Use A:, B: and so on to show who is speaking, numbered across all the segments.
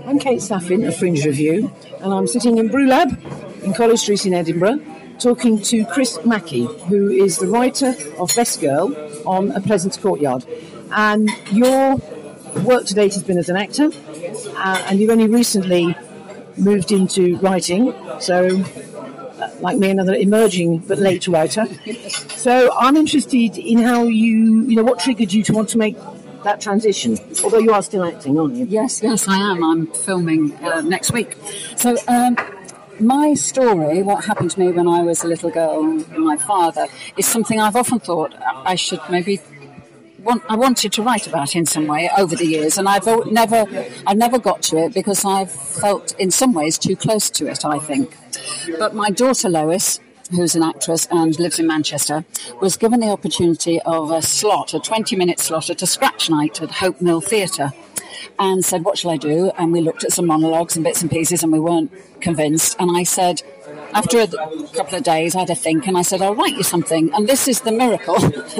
A: I'm Kate Saffin of Fringe Review, and I'm sitting in Brewlab in College Street in Edinburgh, talking to Chris Mackie, who is the writer of Best Girl on A Pleasant Courtyard. And your work to date has been as an actor, and you've only recently moved into writing, so like me, another emerging but late writer. So I'm interested in how what triggered you to want to make that transition, although you are still acting, aren't you?
B: Yes, I am. I'm filming next week. So my story, what happened to me when I was a little girl with my father, is something I've often thought I should maybe... I wanted to write about in some way over the years, and I've never got to it because I've felt in some ways too close to it, I think. But my daughter Lois, who's an actress and lives in Manchester, was given the opportunity of a 20-minute slot at a scratch night at Hope Mill Theatre, and said, what shall I do? And we looked at some monologues and bits and pieces, and we weren't convinced. And I said, after a couple of days, I had a think, and I said, I'll write you something. And this is the miracle.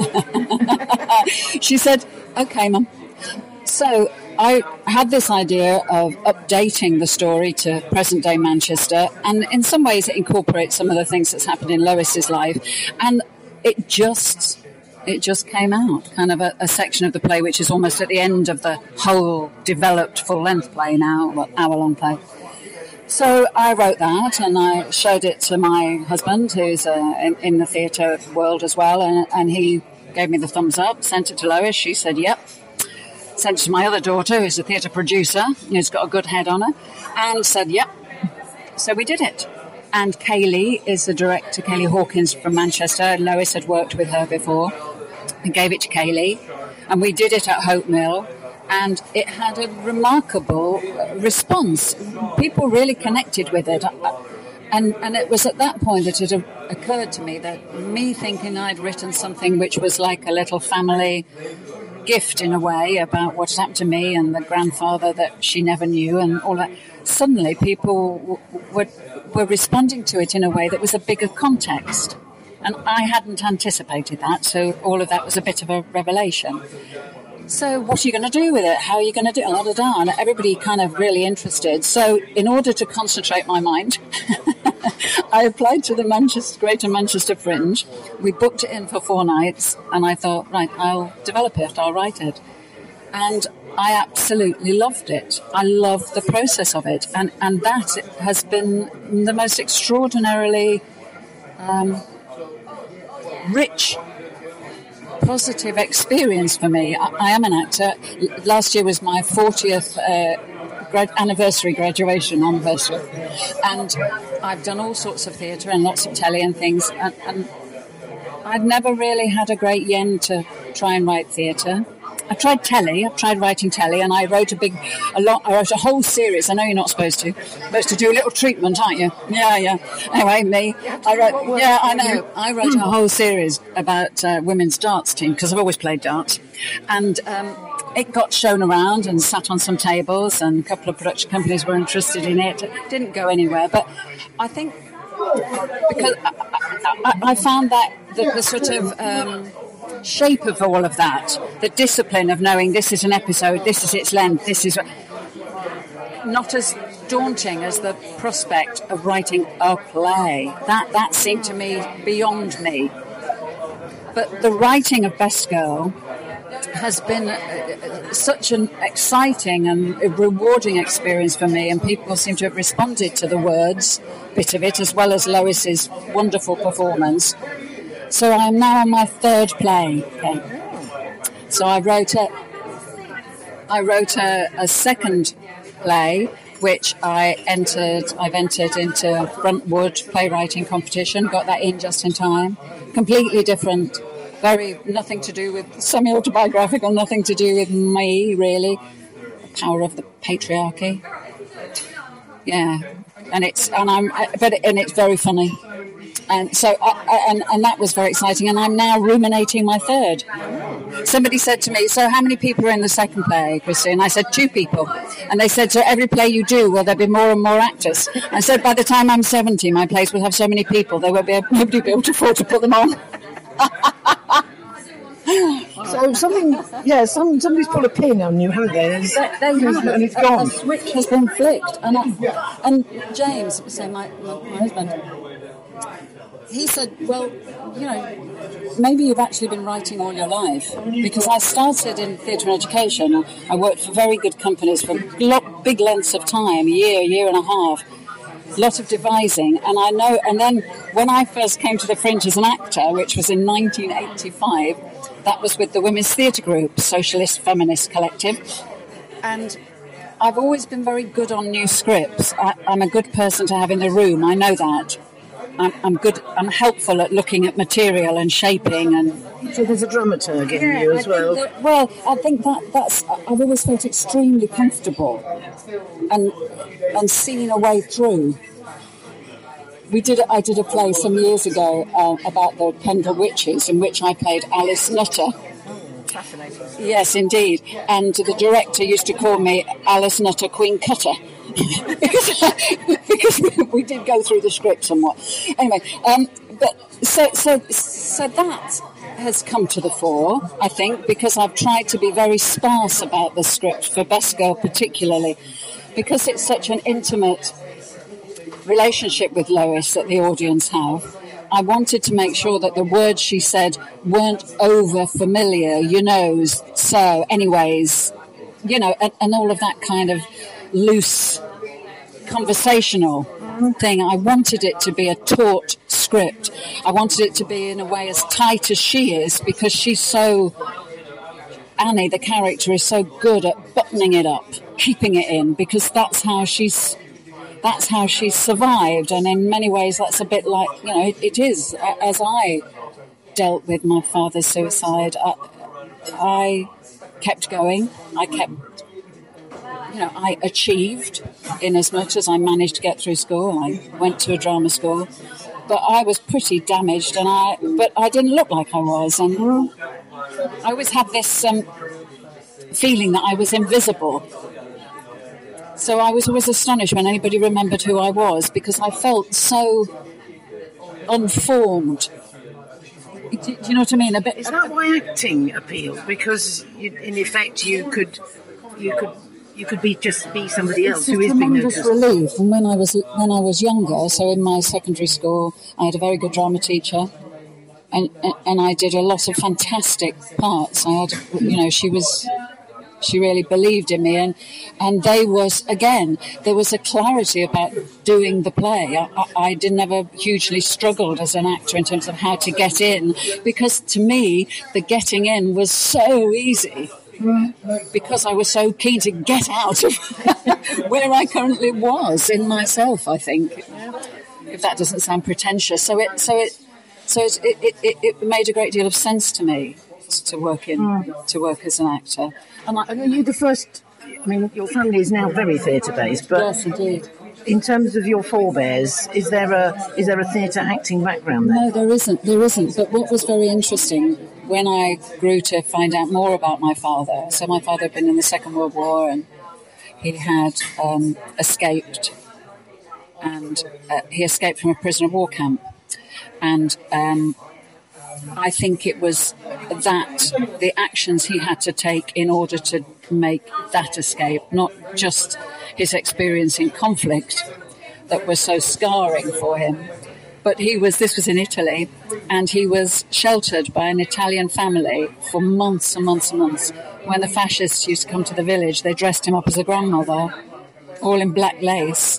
B: She said, okay, Mum. So I had this idea of updating the story to present-day Manchester, and in some ways it incorporates some of the things that's happened in Lois's life. And it just came out, kind of a section of the play which is almost at the end of the whole developed full-length play now, hour-long play. So I wrote that, and I showed it to my husband, who's in the theatre world as well, and he gave me the thumbs up, sent it to Lois, she said yep. Sent it to my other daughter, who's a theatre producer, who's got a good head on her, and said yep. So we did it. And Kaylee is the director, Kaylee Hawkins from Manchester. Lois had worked with her before. I gave it to Kaylee, and we did it at Hope Mill, and it had a remarkable response. People really connected with it. And it was at that point that it occurred to me that me thinking I'd written something which was like a little family gift in a way about what had happened to me and the grandfather that she never knew and all that, suddenly people were responding to it in a way that was a bigger context. And I hadn't anticipated that, so all of that was a bit of a revelation. So what are you going to do with it? How are you going to do it? And everybody kind of really interested. So in order to concentrate my mind, I applied to the Greater Manchester Fringe. We booked it in for 4 nights, and I thought, right, I'll develop it, I'll write it. And I absolutely loved it. I love the process of it. And that has been the most extraordinarily rich, positive experience for me. I am an actor. Last year was my 40th graduation anniversary, and I've done all sorts of theatre and lots of telly and things, and I've never really had a great yen to try and write theatre. I've tried writing telly, and I wrote I wrote a whole series. I know you're not supposed to do a little treatment, aren't you? Yeah. Anyway, me, I wrote a whole series about women's darts team, because I've always played darts. And it got shown around and sat on some tables, and a couple of production companies were interested in it. It didn't go anywhere, but I think because I found that the sort of shape of all of that, the discipline of knowing this is an episode, this is its length, this is not as daunting as the prospect of writing a play. That seemed to me beyond me. But the writing of Best Girl has been such an exciting and rewarding experience for me, and people seem to have responded to the words bit of it, as well as Lois's wonderful performance. So I'm now on my 3rd play. Okay. So I wrote a second play, which I've entered into Bruntwood playwriting competition, got that in just in time. Completely different, nothing to do with semi-autobiographical, nothing to do with me, really. The power of the patriarchy. Yeah. And it's very funny. And so, and that was very exciting. And I'm now ruminating my 3rd. Somebody said to me, so how many people are in the second play, Christine? I said, 2 people. And they said, so every play you do, will there be more and more actors? I said, by the time I'm 70, my plays will have so many people, nobody will be able to afford to put them on.
A: So somebody's put a pin on you, haven't they? And it's gone.
B: A switch has been flicked, and James, so my husband, he said, well, maybe you've actually been writing all your life, because I started in theatre and education. I worked for very good companies for big lengths of time, year and a half. Lot of devising, and then when I first came to the Fringe as an actor, which was in 1985, that was with the Women's Theatre Group, Socialist Feminist Collective, and I've always been very good on new scripts. I'm a good person to have in the room, I know that. I'm good. I'm helpful at looking at material and shaping, and
A: so there's a dramaturg in you as well.
B: I think that's. I've always felt extremely comfortable, and seen a way through. I did a play some years ago about the Pendle Witches, in which I played Alice Nutter.
A: Fascinating.
B: Yes, indeed. And the director used to call me Alice Nutter Queen Cutter. because we did go through the script somewhat. Anyway, but so that has come to the fore, I think, because I've tried to be very sparse about the script for Best Girl particularly, because it's such an intimate relationship with Lois that the audience have. I wanted to make sure that the words she said weren't over familiar, so anyways, and all of that kind of loose conversational thing. I wanted it to be a taut script. I wanted it to be in a way as tight as she is, because Annie, the character, is so good at buttoning it up, keeping it in, because that's how she's survived. And in many ways that's a bit like, it is, as I dealt with my father's suicide, I kept going. I achieved in as much as I managed to get through school. I went to a drama school, but I was pretty damaged, but I didn't look like I was, and I always had this feeling that I was invisible. So I was always astonished when anybody remembered who I was, because I felt so unformed. Do you know what I mean?
A: Is that why acting appealed? Because in effect you could be somebody else who is being noticed.
B: It's a tremendous relief. And when I was younger, so in my secondary school, I had a very good drama teacher, and I did a lot of fantastic parts. I had, she really believed in me, and there was a clarity about doing the play. I never hugely struggled as an actor in terms of how to get in, because to me the getting in was so easy, because I was so keen to get out of where I currently was in myself, I think, if that doesn't sound pretentious. So it made a great deal of sense to me to work as an actor.
A: And are you the first? I mean, your family is now very theatre-based, but
B: yes, indeed.
A: In terms of your forebears, is there a theatre acting background there?
B: No, there isn't. But what was very interesting when I grew to find out more about my father. So my father had been in the Second World War, and he had escaped, and he escaped from a prisoner of war camp, and I think it was the actions he had to take in order to make that escape, not just his experience in conflict that was so scarring for him, but this was in Italy, and he was sheltered by an Italian family for months and months and months. When the fascists used to come to the village, they dressed him up as a grandmother, all in black lace.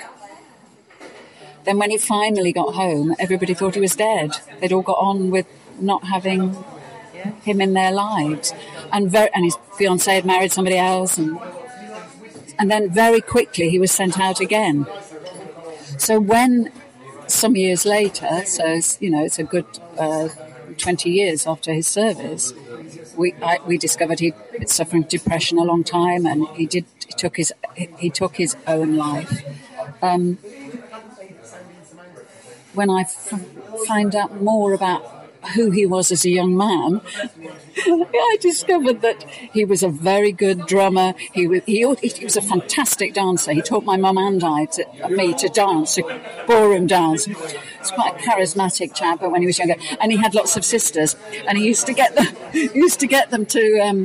B: Then when he finally got home, everybody thought he was dead. They'd all got on with not having him in their lives. And his fiancée had married somebody else. And then very quickly he was sent out again. So when some years later, so it's a good 20 years after his service, we discovered he'd been suffering depression a long time, and he took his own life. When I find out more about who he was as a young man, I discovered that he was a very good drummer. He was a fantastic dancer. He taught my mum and me to dance, to ballroom dance. He's quite a charismatic chap when he was younger, and he had lots of sisters. And he used to get them to.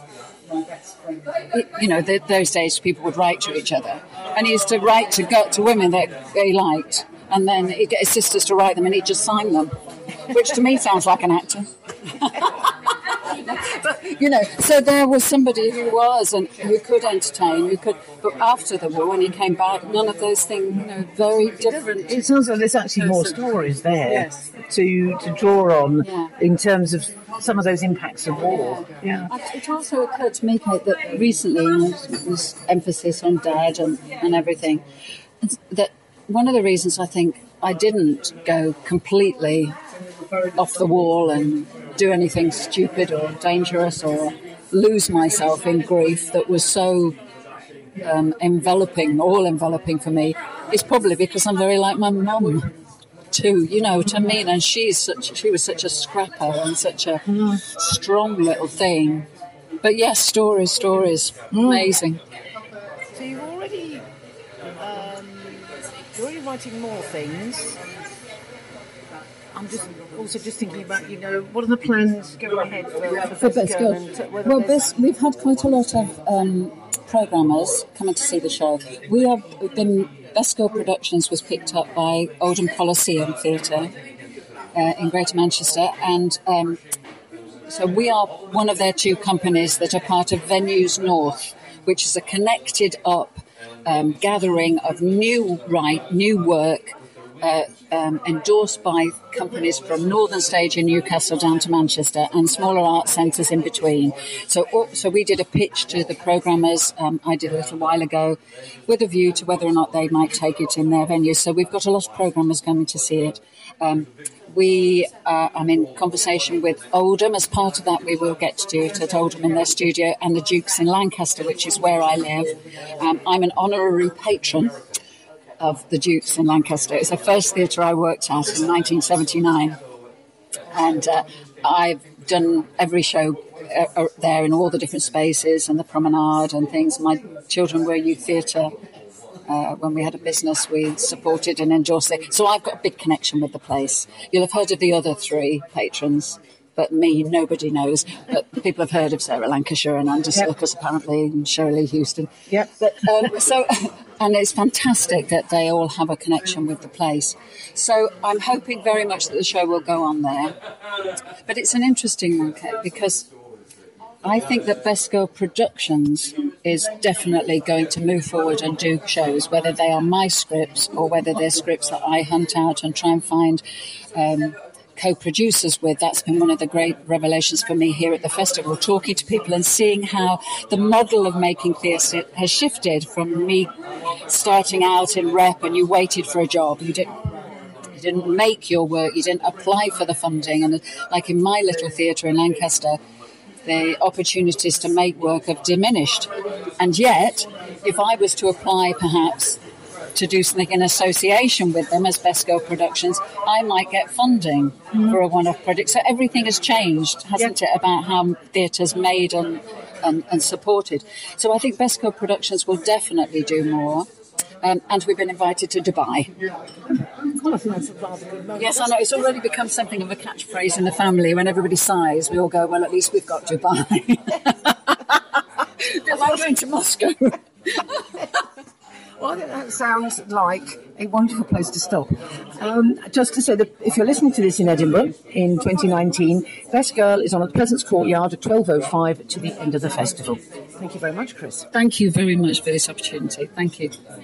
B: Those days people would write to each other, and he used to write to women that he liked, and then he'd get his sisters to write them, and he'd just sign them, which to me sounds like an actor. But so there was somebody who was and who could entertain, but after the war, when he came back, none of those things, very different.
A: It sounds like there's actually more stories there to draw on in terms of some of those impacts of war.
B: Yeah. It also occurred to me, Kate, that recently, this emphasis on Dad and everything, that one of the reasons I think I didn't go completely off the wall and do anything stupid or dangerous or lose myself in grief that was so all-enveloping for me is probably because I'm very like my mum too, to me. And she was such a scrapper and such a strong little thing. But yes, stories, amazing.
A: So you're already writing more things. I'm just thinking about, what are the plans going ahead for Best Girl?
B: We've had quite a lot of programmers coming to see the show. Best Girl Productions was picked up by Oldham Coliseum Theatre in Greater Manchester, and so we are one of their two companies that are part of Venues North, which is a connected up gathering of new work endorsed by companies from Northern Stage in Newcastle down to Manchester and smaller art centres in between. So we did a pitch to the programmers, I did a little while ago, with a view to whether or not they might take it in their venues. So we've got a lot of programmers coming to see it. I'm in conversation with Oldham. As part of that, we will get to do it at Oldham in their studio, and the Dukes in Lancaster, which is where I live. I'm an honorary patron of the Dukes in Lancaster. It's the first theatre I worked at in 1979. And I've done every show there in all the different spaces and the promenade and things. My children were youth theatre. When we had a business, we supported and endorsed it. So I've got a big connection with the place. You'll have heard of the other three patrons, but me, nobody knows. But people have heard of Sarah Lancashire and Andy Serkis, apparently, and Shirley Houston.
A: Yep.
B: But, and it's fantastic that they all have a connection with the place. So I'm hoping very much that the show will go on there. But it's an interesting one, Kate, because I think that Best Girl Productions is definitely going to move forward and do shows, whether they are my scripts or whether they're scripts that I hunt out and try and find co-producers with. That's been one of the great revelations for me here at the festival, talking to people and seeing how the model of making theatre has shifted from me starting out in rep and you waited for a job. You didn't make your work, you didn't apply for the funding. And like in my little theatre in Lancaster, the opportunities to make work have diminished. And yet, if I was to apply perhaps to do something in association with them as Best Girl Productions, I might get funding for a one-off project. So everything has changed, hasn't it, about how theatre's made and supported. So I think Best Girl Productions will definitely do more. And we've been invited to Dubai.
A: Well, I think that's a rather good moment.
B: Yes, I know. It's already become something of a catchphrase in the family. When everybody sighs, we all go, well, at least we've got Dubai. I'm going to Moscow.
A: Well, I think that sounds like a wonderful place to stop. Just to say that if you're listening to this in Edinburgh in 2019, Best Girl is on at Pleasance Courtyard at 12:05 to the end of the festival. Thank you very much, Chris.
B: Thank you very much for this opportunity. Thank you.